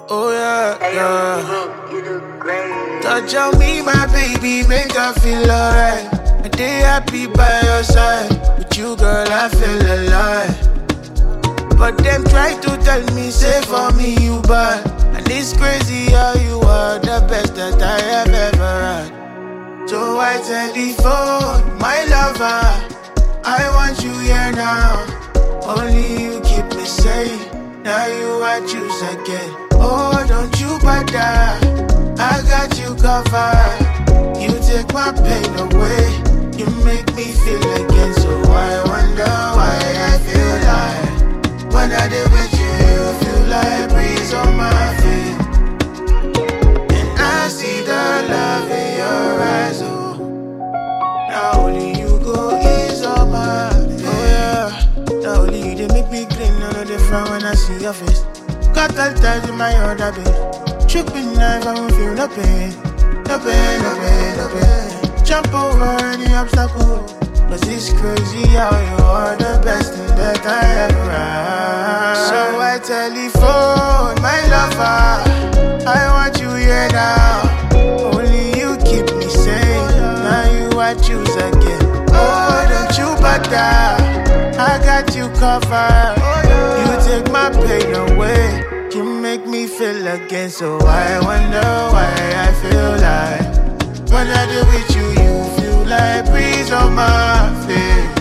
Oh yeah, yeah. You look great. Touch on me, my baby, make her feel alright. A day happy by your side. With you, girl, I feel alive. But them try to tell me, say for me you bad. And it's crazy how you are the best that I have ever had. So I telephone my lover, I want you here now. Only you keep me safe. Now you I choose again. Oh, don't you bother, I got you covered. You take my pain away. You make me feel again. So I wonder why I feel like when I did with you, you feel like breeze on my face. And I see the love in your eyes, oh. Now only you go ease on my face. Oh yeah, now only you, they make me clean. None of the frown when I see your face. Got all ties in my other bed. Tripping knife, I won't feel no pain. No pain, no pain, no pain. Jump over any obstacle. Cause it's crazy how you are the best thing that I ever had. So I telephone my lover, I want you here now. Only you keep me sane. Now you I choose again. Oh, don't you bother, I got you covered. You take my pain away. You make me feel again. So I wonder why I feel like when I do with you, you feel like breeze on my face.